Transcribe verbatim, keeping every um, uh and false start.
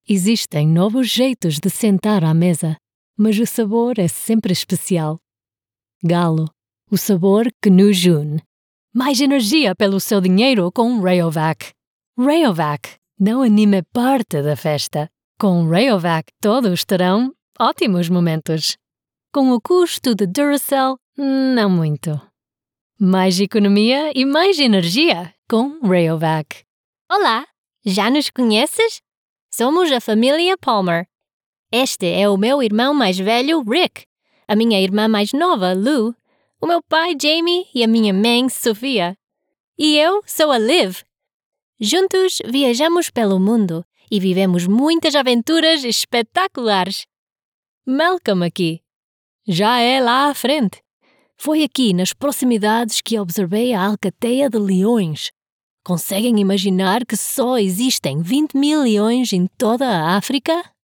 Existem novos jeitos de sentar à mesa, mas o sabor é sempre especial. Galo, o sabor que nos une. Mais energia pelo seu dinheiro com Rayovac. Rayovac, não anime parte da festa. Com Rayovac todos terão ótimos momentos. Com o custo de Duracell, não muito. Mais economia e mais energia com Rayovac. Olá, já nos conheces? Somos a família Palmer. Este é o meu irmão mais velho, Rick, a minha irmã mais nova, Lou, o meu pai, Jamie, e a minha mãe, Sofia. E eu sou a Liv. Juntos viajamos pelo mundo e vivemos muitas aventuras espetaculares. Malcolm aqui. Já é lá à frente. Foi aqui nas proximidades que observei a alcateia de leões. Conseguem imaginar que só existem vinte mil leões em toda a África?